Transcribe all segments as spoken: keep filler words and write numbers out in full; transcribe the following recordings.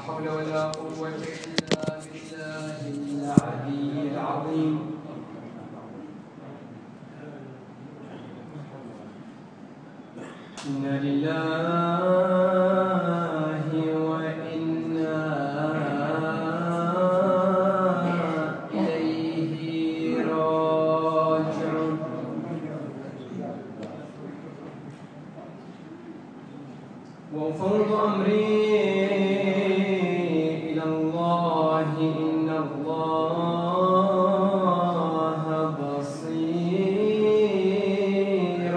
حول ولا قوة إلا بالله العلي العظيم. إنا لله وإنا إليه راجعون. وأفوض أمري إلى الله إن الله بصير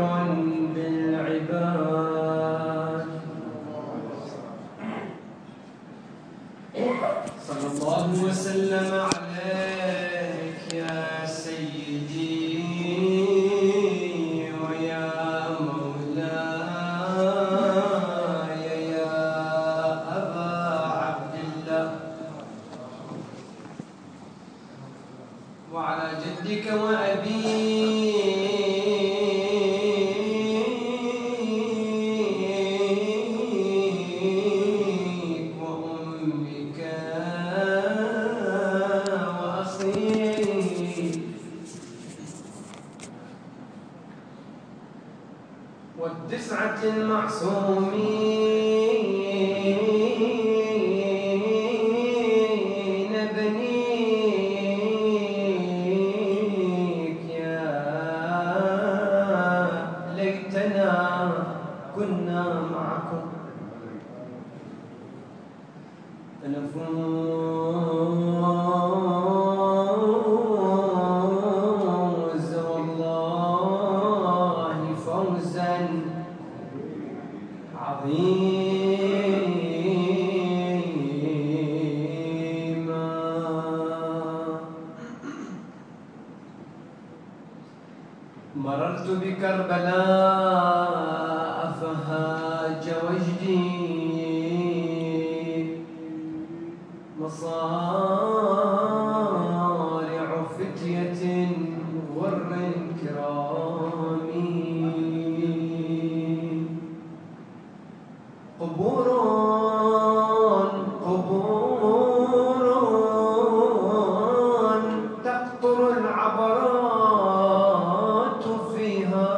بالعباد. صلى الله وسلم عليك يا سيدي ويا مولاي يا أبا عبد الله، وعلى جدك وأبيك وأمك وأخيك والتسعة المعصومين بنيك يا ليتنا كنا معكم فنفوز والله فوزا عظيما. مررت بكربلاء فهاج وجدي مصارع فتية غر كرام، قبور قبور تقطر العبرات فيها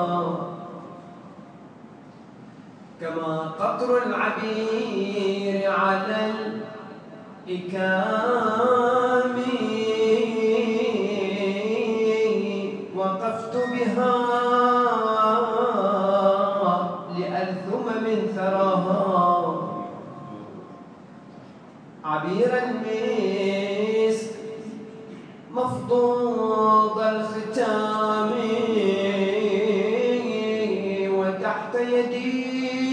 كما قطر العبير على الإكام. وقفت بها لألثم من ثراها عبير المسك مفضوض الختام، وتحت يدي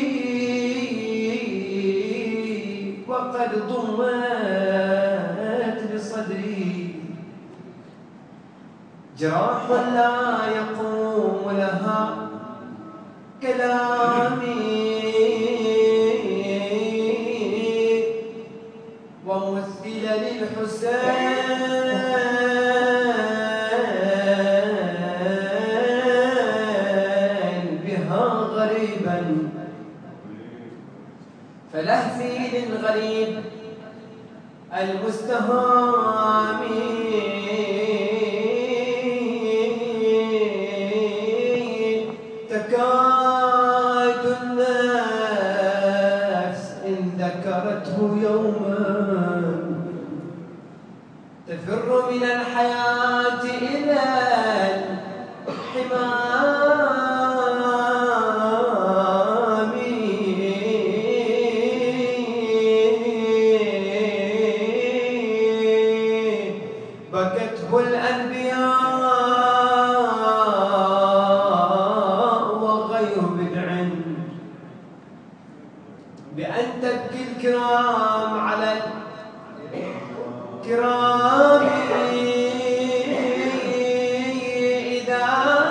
وقد ضمت لصدري جراح لا يقوم لها كلامي، ومثل للحسين بها غريبا فلهفي للغريب المستهام. تكاد النفس إن ذكرته يوما تفر من الحياة إلى الحمام. بكته الأنبياء وغير بدع بأن تبكي الكرام على الكرام. إذا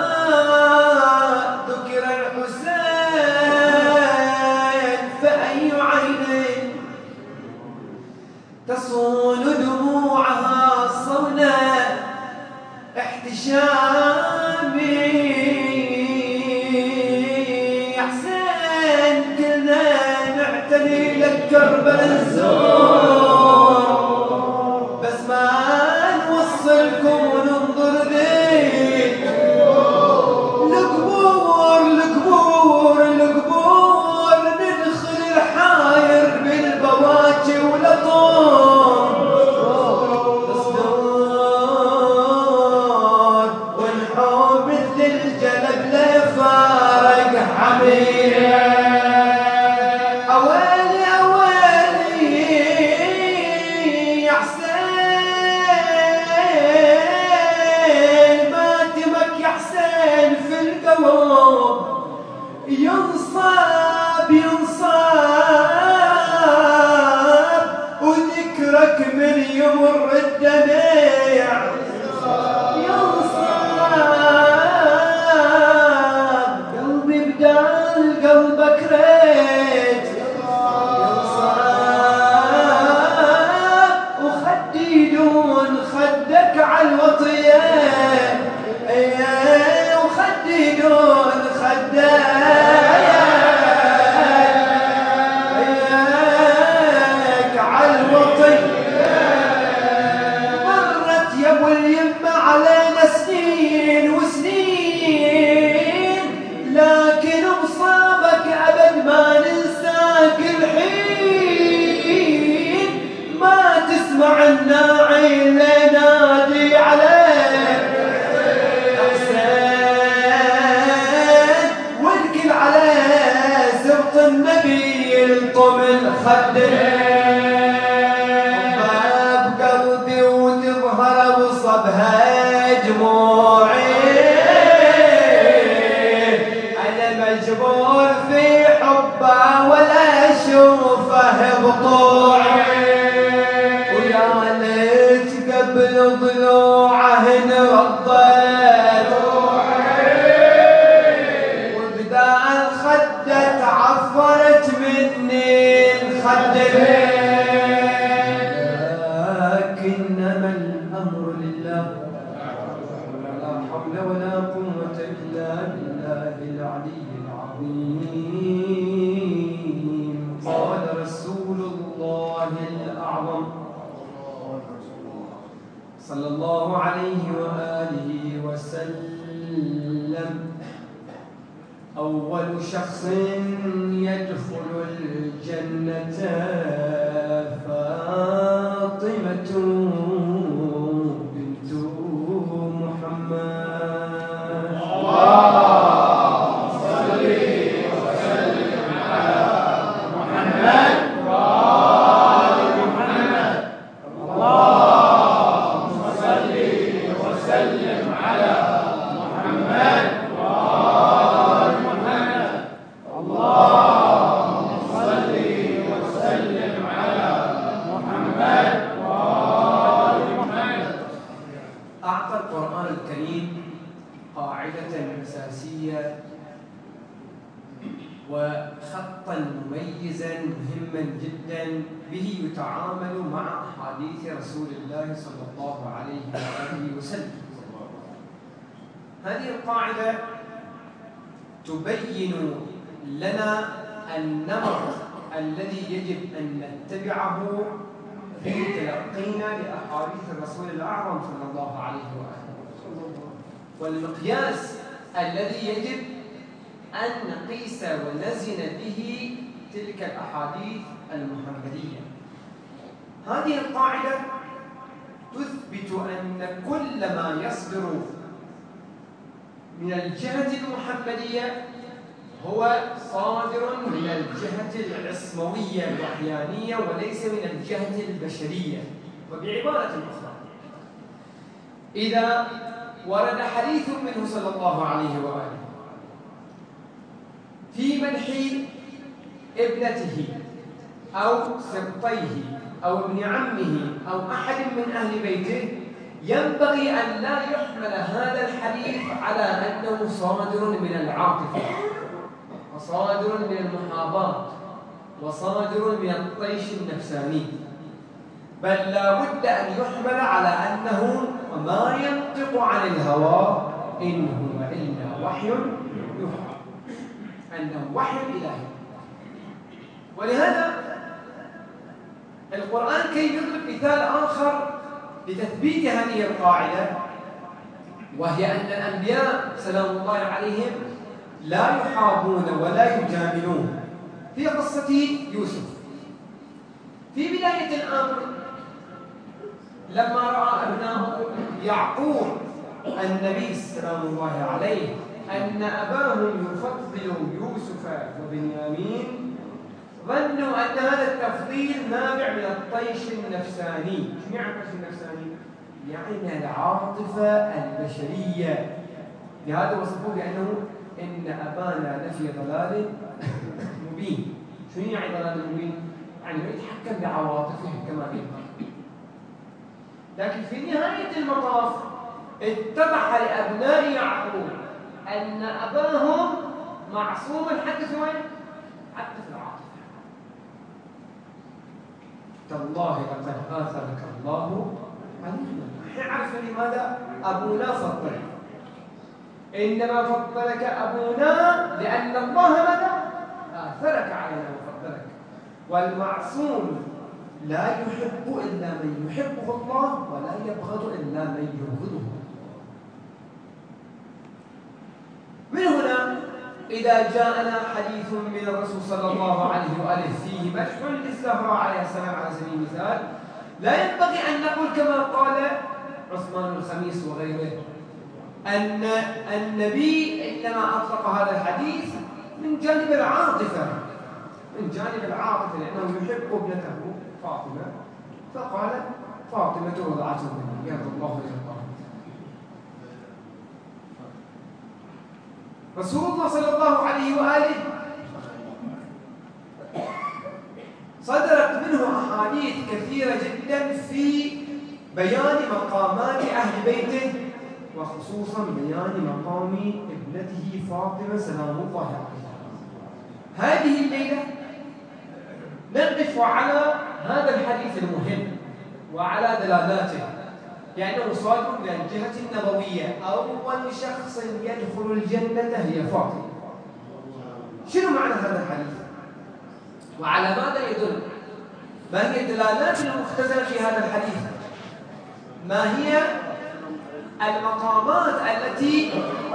ذكر الحسين فأي عين تصون دموعها صون احتشامي. يا حسين كلنا نعتني لك كربلاء نزور، بس ما نوصلكم وننظر ذيك القبور القبور القبور، ندخل الحاير بالبواكي والأطور، تصدور ونحوم مثل الجلب لا يفارق حبيبه. أويلي أويلي يا حسين، ماتمك يا حسين في القلب ينصاب ينصاب، وذكرك من يمر الدمع ينصاب، قلبي بدال قلبك ريت ينصاب، وخدي دون خدك عالوطية، وخدي دون خدك عالوطية. مرت يا ابو اليمة علينا سنين وسنين، لكن مصابك ابد ما ننساك الحين، ما تسمع الناعي اللي نادي عليك حسين، والكل على سبط النبي يلطم الخدين. باب قلبي وتظهر بصبها دموعي، انا مجبور في حبه ولا اشوفه بطوعي، ويا ليت قبل ضلوعه نرضيت، وبدال خده تعفرت مني الخدين. لكنما الامر لله، ولا حول ولا قوه الا بالله العلي العظيم. قال رسول الله الاعظم صلى الله عليه واله وسلم: أول شخص يدخل الجنة فاطمة بنت محمد. اللهم صل وسلم على محمد وآل محمد. اللهم صل وسلم على محمد وآل محمد. اللهم صل وسلم على محمد وآل محمد. أعطى القرآن الكريم قاعدة أساسية وخطا مميزا مهما جدا به يتعامل مع أحاديث رسول الله صلى الله عليه وآله وسلم. هذه القاعدة تبين لنا النمط الذي يجب أن نتبعه في تلقينا لأحاديث الرسول الأعظم صلى الله عليه وآله وسلم، والمقياس الذي يجب أن نقيس ونزن به تلك الأحاديث المحمدية. هذه القاعدة تثبت أن كل ما يصدر من الجهة المحمدية هو صادر من الجهة العصموية الوحيانية وليس من الجهة البشرية. وبعبارة أخرى، إذا ورد حديث منه صلى الله عليه وآله في مدح ابنته أو سبطيه أو ابن عمه أو أحد من أهل بيته، ينبغي أن لا يحمل هذا الحديث على أنه صادر من العاطفة وصادر من المحاباة وصادر من الطيش النفساني، بل لا بد أن يحمل على أنه ما ينطق عن الهوى إن هو إلا وحي يوحى، أنه وحي إلهي. ولهذا القرآن كي يضرب مثال آخر لتثبيت هذه القاعدة، وهي أن الأنبياء سلام الله عليهم لا يحابون ولا يجاملون. في قصة يوسف في بداية الأمر لما رأى أبناءه يعقوب النبي سلام الله عليه أن أباهم يفضل يوسف وبنيامين، ظنوا أن هذا التفضيل نابع من الطيش النفساني. شو يعني الطيش النفساني؟ يعني العاطفة البشرية. لهذا وصفوه بأنه إن أبانا لفي ضلال مبين. شو يعني ضلال مبين؟ يعني يتحكم بعواطفه كما يبغى. لكن في نهاية المطاف اتضح لأبناء يعقوب أن أباهم معصوم حتى في وين؟ حتى في العاطفة. تالله لقد آثرك الله علينا. نحن عرفنا لماذا أبونا فضلك، إنما فضلك أبونا لأن الله ماذا؟ آثرك علينا وفضلك. والمعصوم لا يحب إلا من يحبه الله، ولا يبغض إلا من يبغضه. من هنا إذا جاءنا حديث من الرسول صلى الله عليه وآله فيه مدح للزهراء عليه السلام على سبيل المثال، لا ينبغي أن نقول كما قال عثمان الخميس وغيره أن النبي إنما أطلق هذا الحديث من جانب العاطفة، من جانب العاطفة لأنه يحب ابنته فاطمة، فقال فاطمة رضعته مني يرضى الله يرضاه. رسول الله صلى الله عليه وآله صدرت منه أحاديث كثيرة جدا في بيان مقامات أهل بيته، وخصوصا بيان مقام ابنته فاطمة سلام الله عليها. هذه الليلة نقف على هذا الحديث المهم وعلى دلالاته، لأنه صادر من الجهة النبوية. أول شخص يدخل الجنة هي فاطمة. شنو معنى هذا الحديث؟ وعلى ماذا يدل؟ ما هي الدلالات المختزلة في هذا الحديث؟ ما هي المقامات التي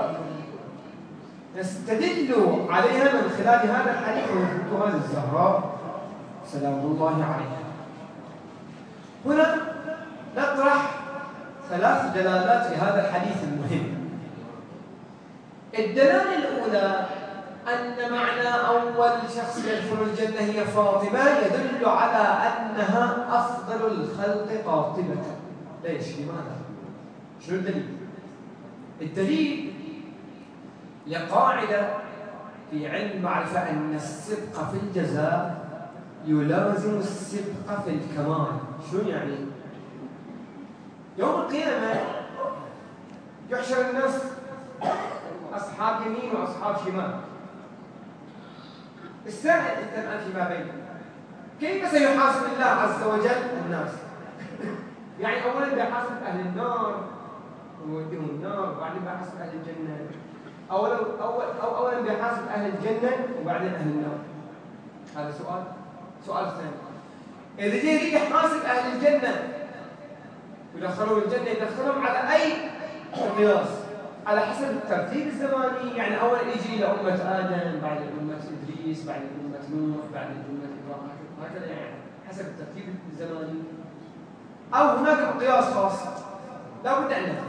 نستدل عليها من خلال هذا الحديث ونثبتها للزهراء سلام الله عليها؟ هنا نطرح ثلاث دلالات في هذا الحديث المهم. الدلالة الأولى أن معنى أول شخص يدخل الجنة هي فاطمة يدل على أنها أفضل الخلق قاطبة. ليش؟ لماذا؟ شنو الدليل؟ الدليل لقاعدة في علم المعرفة أن السبق في الجزاء يلازم السبق في الكمال. شنو يعني؟ يوم القيامة يحشر الناس أصحاب يمين وأصحاب شمال. السائل أنت الآن فيما بينهم، كيف سيحاسب الله عز وجل الناس؟ يعني أولا بيحاسب أهل النار ويوديهم النار، وبعدين بيحاسب أهل الجنة. أولا أول أو أولا بيحاسب أهل الجنة وبعدين أهل النار. هذا سؤال. سؤال ثاني، إذا جه يحاسب أهل الجنة ويدخلون الجنة، يدخلهم على أي قياس؟ على حسب الترتيب الزماني. يعني أولا يجي إلى أمة آدم، بعد أمة إدريس، بعد أمة نوح، بعد أمة إبراهيم، هكذا يعني حسب الترتيب الزماني. أو هناك مقياس خاص لا بد أن نفهم.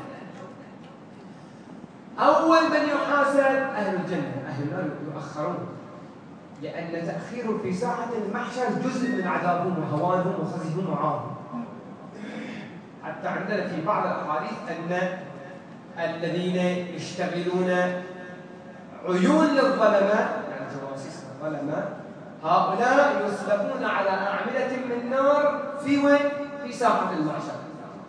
أول من يحاسب أهل الجنة، أهل النار يؤخرون، لأن تأخيرهم في ساعة المحشر جزء من عذابهم وهوانهم وخزيهم وعارهم. حتى عندنا في بعض الأحاديث أن الذين يشتغلون عيون للظلماء، يعني جواسيس الظلماء، هؤلاء يسلبون على أعمدة من نار في وين؟ في ساحة المحشر،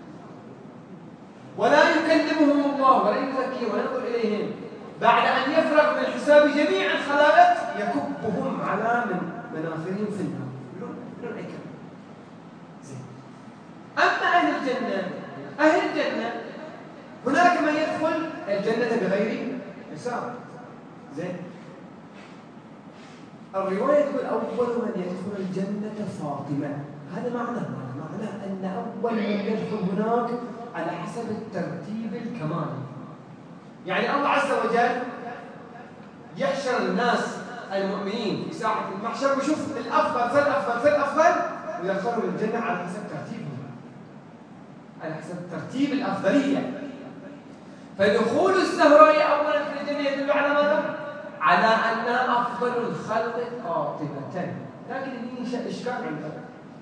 ولا يكلمهم الله ولا يزكيهم ولا ينظر إليهم. بعد أن يفرغ من حساب جميع الخلائق يكبهم على من مناخرهم في النار. بدون أي كلام. زين. أما أهل الجنة، أهل الجنة هناك من يدخل الجنة بغير حساب. زين. الرواية تقول أول من يدخل الجنة فاطمة. هذا معناه معناه أن أول من يدخل هناك على حسب الترتيب الكمالي. يعني الله عز وجل يحشر الناس المؤمنين في ساحة المحشر ويشوف الأفضل فالأفضل فالأفضل ويدخلوا الجنة على حسب ترتيبهم، على حسب ترتيب الأفضلية. فدخول الزهراء أولا في الجنة يدل على ماذا؟ على أنها أفضل الخلق قاطبة. لكن هني إشكال عندنا،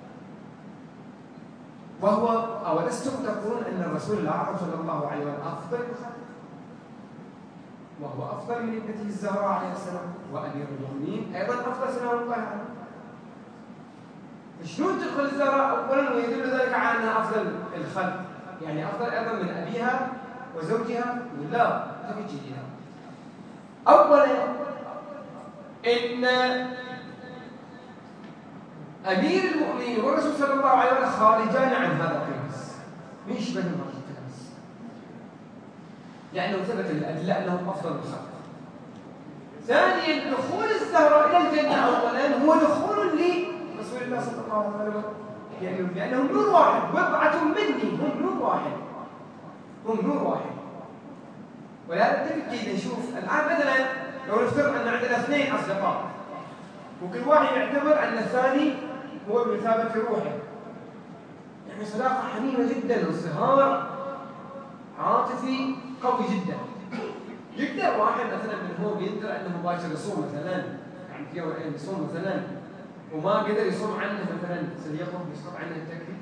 وهو أولستم تقولون أن الرسول الأعظم صلى الله عليه وسلم أفضل الخلق، وهو أفضل من ابنته الزهراء عليه السلام وأمير المؤمنين أيضا أفضل سلام الله عليه. شلون تدخل الزهراء أولا ويدل ذلك على أنها أفضل الخلق؟ يعني أفضل أيضا من أبيها وزوجها؟ لا، تبي تجيها. أولا إن أمير المؤمنين والرسول صلى الله عليه وسلم خارجان عن هذا القياس، مش بينهم هذا القياس، لأنه ثبت الأدلة أنهم أفضل الخلق. ثانيا دخول الزهراء إلى الجنة أولا هو دخول لرسول الله صلى الله عليه وسلم، يعني لأنهم نور واحد، بضعة مني، هم نور واحد، هم نور واحد. ولهذا تبكي نشوف الآن مثلا لو نفترض أن عندنا اثنين أصدقاء وكل واحد يعتبر أن الثاني هو ابن ثابت في روحه، يعني صداقة حميمة جدا وانصهار عاطفي قوي جدا. يقدر واحد مثلا منهم يقدر أنه باكر يصوم مثلا، يعني في يوم الأيام يصوم مثلا وما قدر يصوم عنه مثلا صديقه، يسقط عنه التكليف؟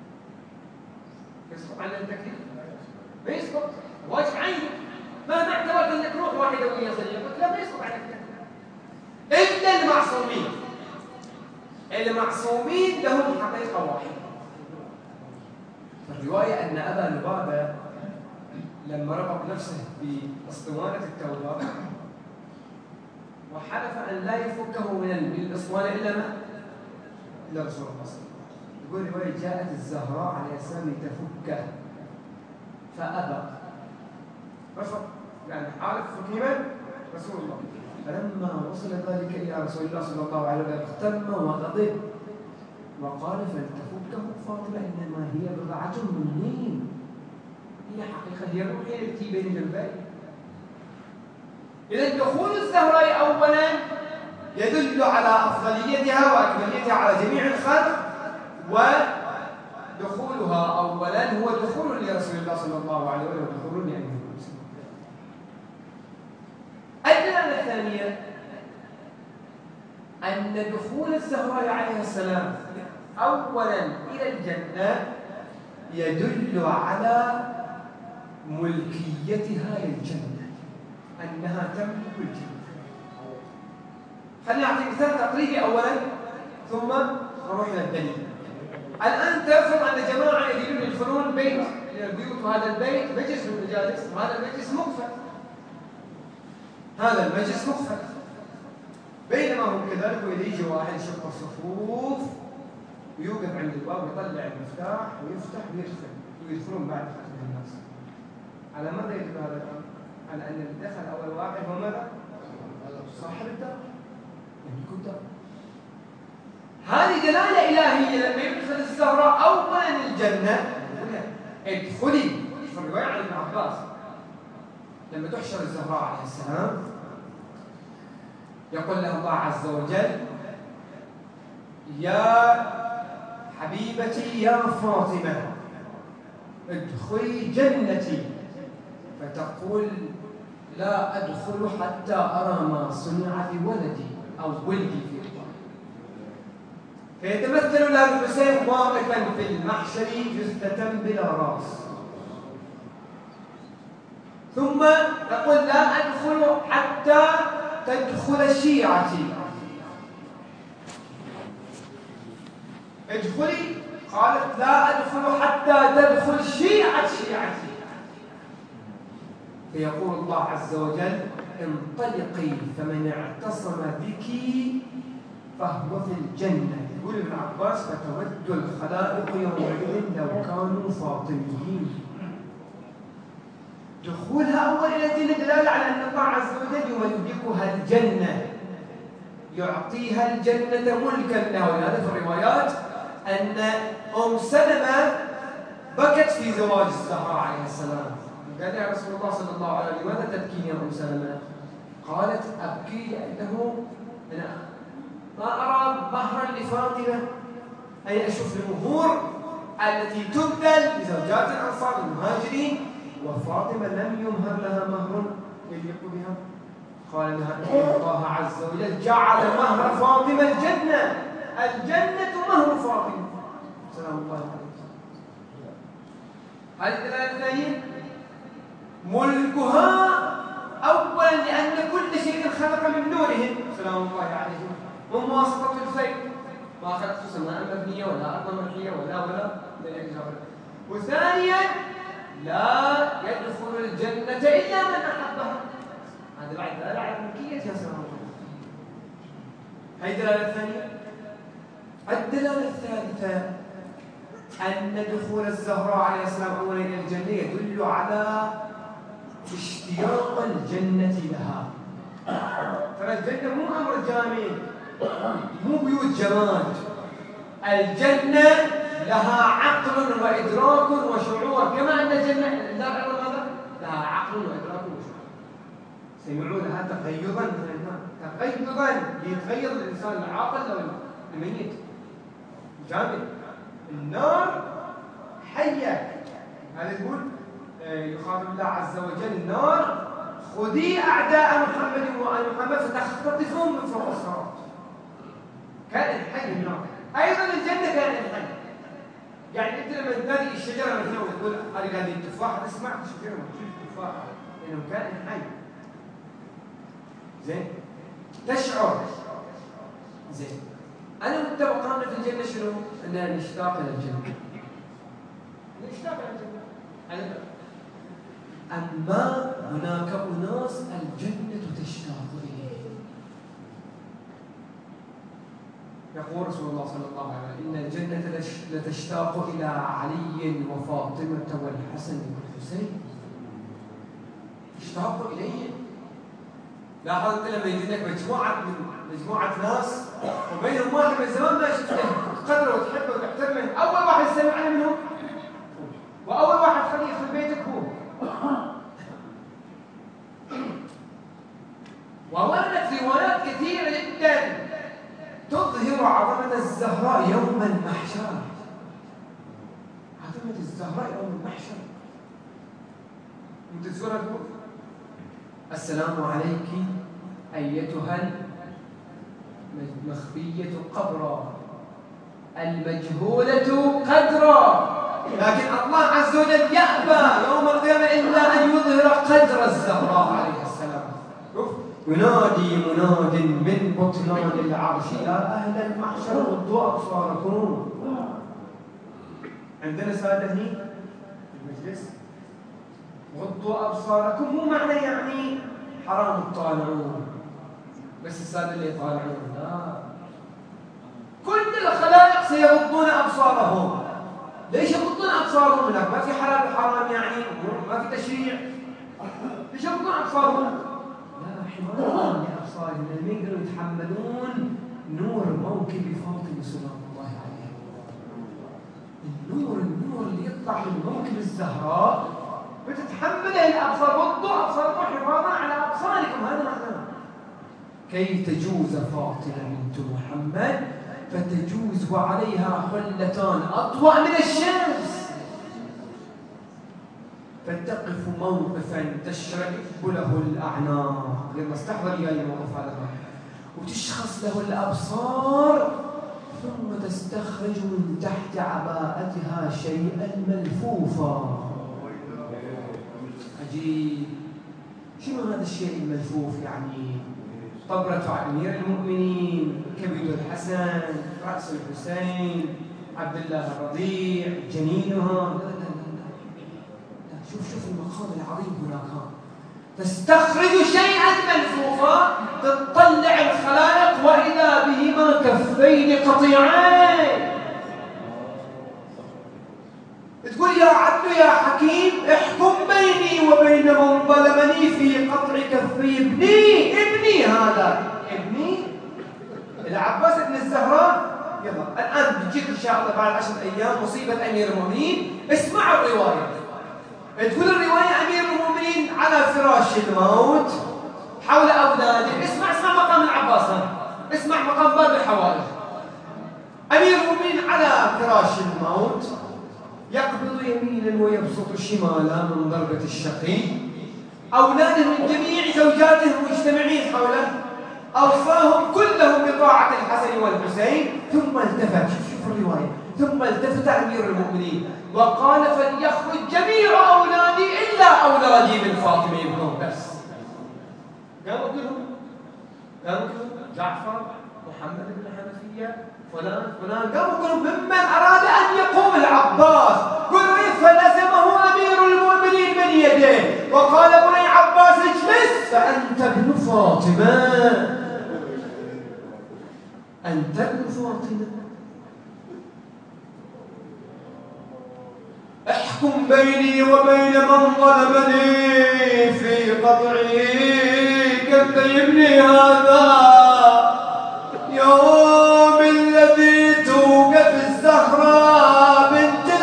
يسقط عنه التكليف؟ ما يسقط، واجب عينه. ما اعتبرت انك روح واحده ويا صديقك، لا ما يسقط عنك الا المعصومين. المعصومين لهم حقيقه واحده. الروايه ان ابا لبابه لما ربط نفسه باسطوانه التوبه وحلف ان لا يفكه من الاسطوانه الا ما؟ الا رسول الله صلى الله عليه وسلم. يقول الروايه جاءت الزهراء عليه السلام لتفكه فابى، رفض، يعني حالف حكيما رسول الله. فلما وصل ذلك الى رسول الله صلى الله عليه وسلم اغتم وغضب وقال فلتفكه فاطمه انما هي بضعه مني، هي حقيقه، هي الروح التي بين جنبي. اذا دخول الزهراء اولا يدل على افضليتها واكمليتها على جميع الخلق، ودخولها اولا هو دخول لرسول الله صلى الله عليه وسلم ودخول لامير المسلمين. الدلاله الثانيه ان دخول الزهراء عليه السلام اولا الى الجنه يدل على ملكيتها للجنه، انها تملك الجنه. خلينا نعطي مثال تقريبي اولا ثم نروح الى الدليل. الان تفرض ان جماعه يريدون يدخلون بيت من البيوت، وهذا البيت مجلس من المجالس، وهذا المجلس مقفل، هذا المجلس مقفل. بينما هم كذلك واذا يجي واحد يشق الصفوف ويوقف عند الباب ويطلع المفتاح ويفتح ويدخل ويدخلون بعد فتح الناس. على ماذا يدل هذا الامر؟ على ان اللي دخل اول واحد هو ماذا؟ صاحب الدار، يملك الدار. هذه دلاله الهيه. لما يدخل الزهراء اولا الجنه ادخلي، في الروايه عن ابن عباس لما تحشر الزهراء عليه السلام يقول لها الله عز وجل يا حبيبتي يا فاطمه ادخلي جنتي، فتقول لا ادخل حتى ارى ما صنع بولدي او ولدي في الله. فيتمثل لها الحسين واقفا في المحشر جثة بلا راس، ثم تقول لا ادخل حتى تدخل شيعتي. ادخلي، قالت لا ادخل حتى تدخل شيعة شيعتي. فيقول الله عز وجل انطلقي فمن اعتصم بك فهو في الجنة. يقول ابن عباس فتود الخلائق يومئذ لو كانوا فاطميين. دخولها أول إلى الجنة دلالة على أن الله عز وجل يملكها الجنة، يعطيها الجنة ملكا لها. ولهذا في الروايات أن أم سلمة بكت في زواج الزهراء عليه السلام. قال يا رسول الله صلى الله عليه وسلم لماذا تبكين يا أم سلمة؟ قالت أبكي لأنه أنا ما أرى مهرا لفاطمة، أي أشوف المهور التي تبذل لزوجات الأنصار المهاجرين، وفاطمة لم يمهر لها مهر يليق بها. قال لها إن الله عز وجل جعل مهر فاطمة الجنة، الجنة مهر فاطمة سلام الله عليه. هذه الدلالة الثانية ملكها أولا لأن كل شيء خلق من نورهم سلام الله عليهم ومواسطة الفيء، ما خلقت سماء مبنية ولا أرض مبنية ولا ولا وثانيا لا يدخل الجنة إلا من أحبها. هذا بعد دلالة على ملكية يا سلام الله. هذه الدلالة الثانية. الدلالة الثالثة أن دخول الزهراء عليه السلام أولا إلى الجنة يدل على اشتياق الجنة لها. ترى الجنة مو أمر جامد، مو بيوت جماد. الجنة لها عقل وإدراك وشعور، كما أن الجنة النار ماذا؟ لها عقل وإدراك وشعور. سمعوا لها تقيضا من النار، تقيضا يتغير الإنسان العاقل أو الميت. جامد. النار حية. هذا يقول يخاطب الله عز وجل النار خذي أعداء محمد وآل محمد فتختطفهم من فوق الصراط. كائن حي النار. أيضا الجنة كائن حي. يعني أنت لما تنادي الشجرة مثلا وتقول أريد هذه التفاحة تسمع الشجرة وتشوف التفاحة لأنه كائن حي. زين؟ تشعر. زين. أنا وأنت وقعنا في الجنة شنو؟ أننا نشتاق إلى الجنة. نشتاق إلى الجنة. أنا أما هناك أناس الجنة تشتاق إليه. يقول رسول الله صلى الله عليه وسلم إن الجنة لتشتاق إلى علي وفاطمة والحسن والحسين. تشتاق إليه. لاحظ أنت لما يجي لك مجموعة من مجموعة ناس وبينهم واحد من زمان ما شفته تقدره وتحبه وتحترمه، أول واحد يسمع عنه منهم وأول واحد خليه يدخل بيتك هو. ووردت روايات كثيرة جدا تظهر عظمة الزهراء يوم المحشر. عظمة الزهراء يوم المحشر. أنت تزورها تقول السلام عليك أيتها المخفية قبرا المجهولة قدرا. لكن الله عز وجل يأبى يوم القيامة إلا أن يظهر قدر الزهراء عليه السلام. ينادي مناد من بطلان العرش يا أهل المحشر غضوا أبصاركم. عندنا سادة هني في المجلس غضوا أبصاركم مو معنى يعني حرام تطالعون بس السادة اللي يطالعون، لا، كل الخلائق سيغضون أبصارهم. ليش يغضون أبصارهم؟ هناك ما في حلال وحرام، يعني ما في تشريع. ليش يغضون أبصارهم؟ لا، حماية لأبصارهم لأنهم يقدروا يتحملون نور موكب فاطمة سلام الله عليها. النور النور اللي يطلع من موكب الزهراء بتتحمله الأبصار. غضوا أبصاركم حفاظا على أبصاركم، هذا معناه. كي تجوز فاطمة بنت محمد فتجوز وعليها حلتان أضواء من الشمس فتقف موقفا تشرب له الأعناق. لما استحضر إلى الموقف هذا وتشخص له الأبصار ثم تستخرج من تحت عباءتها شيئا ملفوفا. عجيب. شنو هذا الشيء الملفوف؟ يعني طبرة أمير المؤمنين، كبد الحسن، رأس الحسين، عبد الله الرضيع، جنينها. لا لا لا لا. شوف شوف المقام العظيم هناك. تستخرج شيئا ملفوفا تطلع الخلائق وإذا بهما كفين قطيعين. تقول يا عدل يا حكيم احكم بيني وبين من ظلمني في قطع كفي ابني. ابني هذا ابني العباس بن الزهراء. يلا الآن بتجيك إن شاء الله بعد عشرة أيام مصيبة أمير المؤمنين. اسمعوا الرواية. تقول الرواية أمير المؤمنين على فراش الموت حول أولاده. اسمع اسمع مقام العباس، اسمع مقام باب الحوائج. أمير المؤمنين على فراش الموت يقبض يمينا ويبسط شمالا من ضربة الشقي. أولاده من جميع زوجاته مجتمعين حوله، أوصاهم كلهم بطاعة الحسن والحسين. ثم التفت، شوف شوف الرواية، ثم التفت أمير المؤمنين وقال فليخرج جميع أولادي إلا أولادي من فاطمة ابنهم بس. قاموا كلهم، قاموا كلهم جعفر، محمد بن حنفية، فلان فلان، قاموا كلهم ممن أراد أن يقوم العباس. كل فلزمه أمير المؤمنين من يديه وقال بني عباس اجلس فأنت ابن فاطمة، أنت ابن فاطمة، احكم بيني وبين من ظلمني في قطعي كفي ابني هذا. يوم الذي توقف الزهراء بنت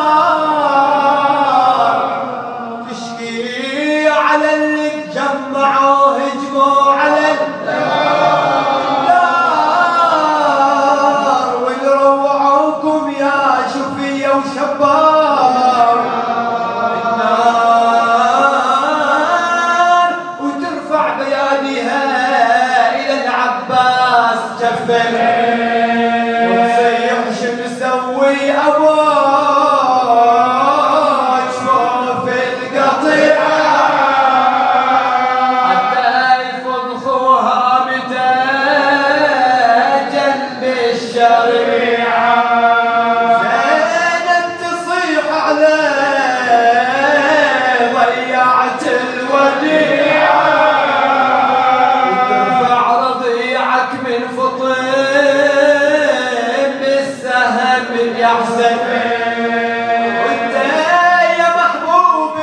الأطهار تشكي على اللي تجمعوا هجموا على الدار والروعوكم يا شفية وشبار النار وترفع بياديها إلى العباس جفل وتصيح شو مسوي أبوك شوف القطيعة حتى يفضخوها متى جنب الشريعة. زينب تصيح عليه ضيعت الوديعة وترفع رضيعك من فطيم بالسهم يحسن. وانت يا محبوب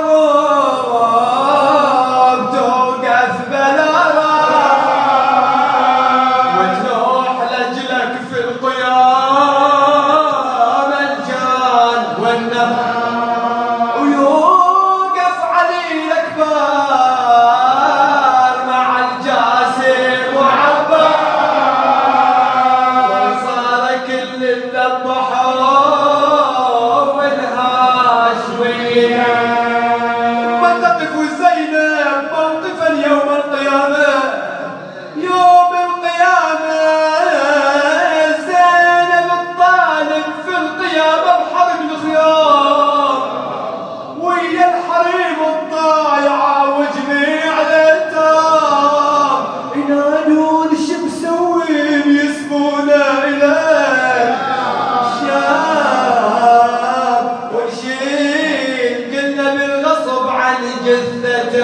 القلوب توقف بلا وتلوح لجلك في القيام الجان والنهر ويوقف علي الأكبر مع الجاسم وعبار وصار كل الذبحوا والهاشمية. وتقف زينب موقفا يوم القيامة، يوم القيامة زينب الطالب في القيامة بحرب الخيار ويا الحريم الضايعة وجميع الأيتام ينادون شو مسوين يسمونا إليك شاب ونشيل قلنا بالغصب عن جثة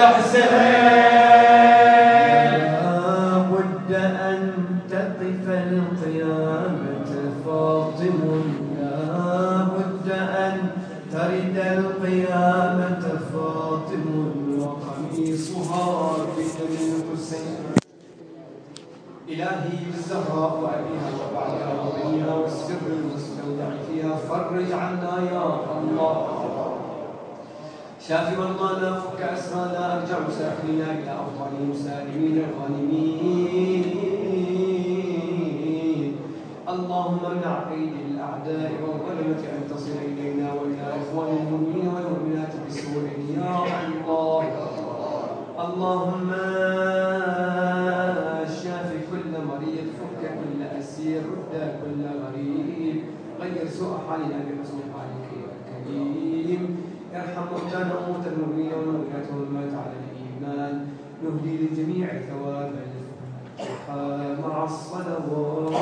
حسين. لابد أن تقف القيامة فاطم، لابد أن ترد القيامة فاطم وقميصها بدم الحسين. إلهي بالزهراء وأبيها وبعدها وبنيها والسر المستودع فيها فرج عنا يا الله. شافي مرضانا فك أسرانا أرجع مسافرين إلى أوطانهم سالمين غانمين. اللهم امنع أيدي الأعداء والظلمة أن تصل إلينا وإلى إخوان المؤمنين والمؤمنات بسوء يا الله. اللهم شافي كل مريض، فك كل أسير، رد كل غريب، غير سوء حالنا بحسن حالك يا كريم. ارحم موتانا وموتى المؤمنين والمؤمنات والمات على الإيمان. نهدي للجميع ثواب الفتحة مع الصلوات